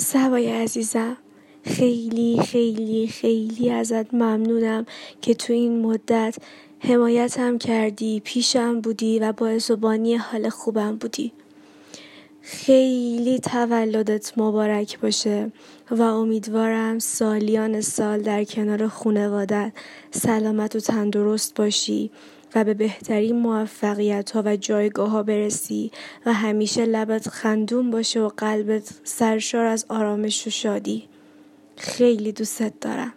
سبای عزیزم، خیلی خیلی خیلی ازت ممنونم که تو این مدت حمایتم کردی، پیشم بودی و باعث و بانی حال خوبم بودی. خیلی تولدت مبارک باشه و امیدوارم سالیان سال در کنار خانواده‌ات سلامت و تندرست باشی و به بهترین موفقیت‌ها و جایگاه‌ها برسی و همیشه لبت خندون باشه و قلبت سرشار از آرامش و شادی. خیلی دوست دارم.